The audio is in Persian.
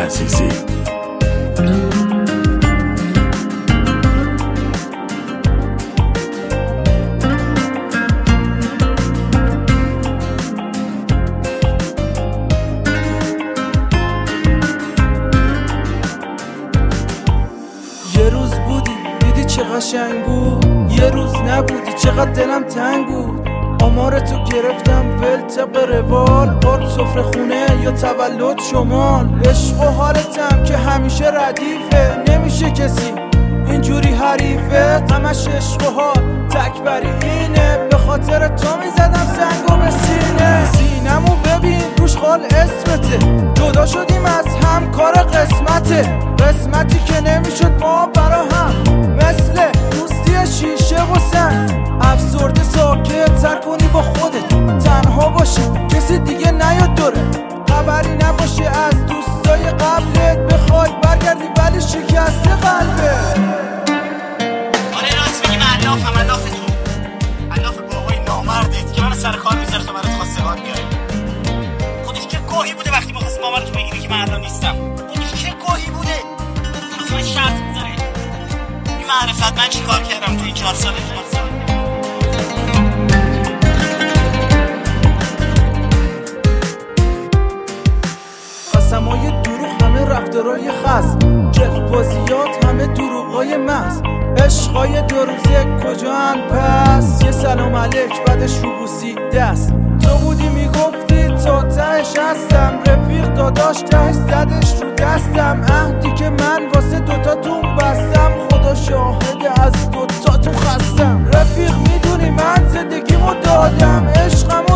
عزیزی. یه روز بودی دیدی چه قشنگ بود، یه روز نبودی چقدر دلم تنگ بود. آمارتو گرفتم ول طبق روال، بار سفره خونه یا تولد شمال. عشق و حالتم که همیشه ردیفه، نمیشه کسی اینجوری حریفه. همش عشق و حال تکبری اینه، به خاطر تو میزدم سنگو به سینه. سینمو ببین روش خال اسمته، جدا شدیم از هم کار قسمته. قسمتی که نمیشد ما برا هم، مثل دوستی شیشه و سنگ. افسرده ساکت تر کنی با خودت، تنها باشی کسی دیگه نیاد دوره. خبری نباشه از دوستای قبلت، بخوای برگردی ولی شکسته قلبت. آره راست میگی، من الاف تو الاف بابای نامردت که من سر کار میذاره تو برات خواستگار بیاره. خودش چه گاهی بوده وقتی می‌خواست مامان تو بگیری که من الان نیستم. خودش چه گاهی بوده واسه من شرط میذاره. این معرفت من چیکار کردم تو این 4 سال؟ قسمای دروغ همه رفتارای خاص، جلبازیات همه دروغای محض. عشقای 2 روزه کجا هم پس، یه سلام علیک بعدش روبوسی دست. تو بودی میگفتی تا تهش هستم، رفیق داداش تهش زدش رو دستم. عهدی که من واسه دوتاتون بستم، خدا شاهده از دوتاتون خستم. رفیق میدونی من زندگیمو دادم، عشقم